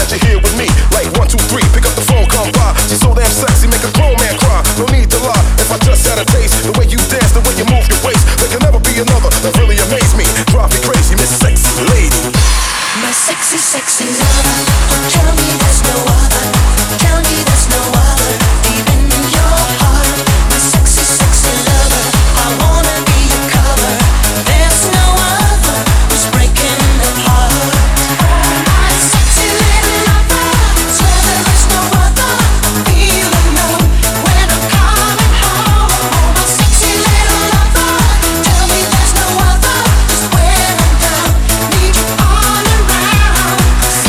that you're here with me. Like 1, 2, 3, pick up the phone, come by. She's so damn sexy, make a grown man cry. No need to lie, if I just had a taste, the way you dance, the way you move your waist, there can never be another that really amaze me. Drive me crazy, Miss Sexy Lady. My sexy, sexy lover. Tell me there's no other. Tell me there's no other. Deep in your heart. My sexy, sexy lover. I wanna be your cover. There's no other who's breaking the heart. My sexy little lover. Swear there is no other. I feel alone when I'm coming home. My sexy little lover. Tell me there's no other. 'Cause when I'm down, need you all around.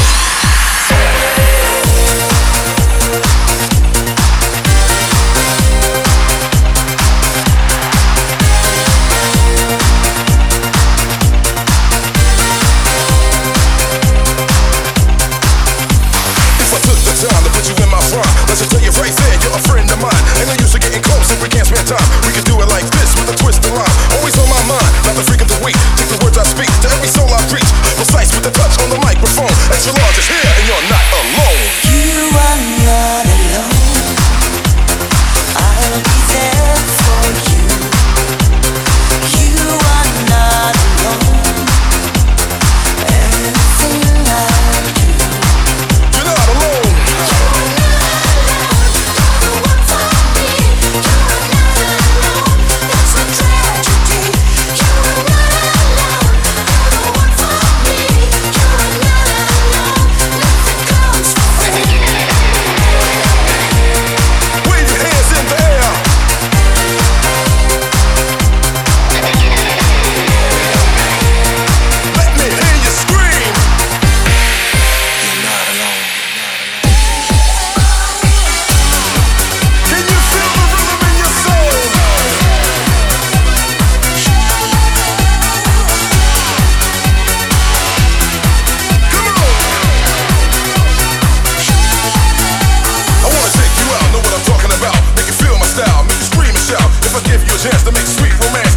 If I took the time to put you in my prime, let's just tell you right there, you're a friend of mine. Ain't no use of getting close if we can't spend time. We can do it like this with a twist and rhyme. Always on my mind, not the freak of the week. Take the words I speak to every soul I preach. Precise with the touch on the microphone. Extra large is here and you're not alone. You are not alone. I'll be there for you. You are not alone. Everything I do. You're not alone. You're not alone. You're the one for me. You're not alone. That's a tragedy. You're not alone. You're the one for me. You're not alone. Nothing comes for free. Wave your hands in the air. Let me hear you scream. You're not alone. Can you feel the rhythm in your soul? Come on. I wanna take you out, know what I'm talking about. Make you feel my style, make you scream and shout. If I give you a chance to make sweet romance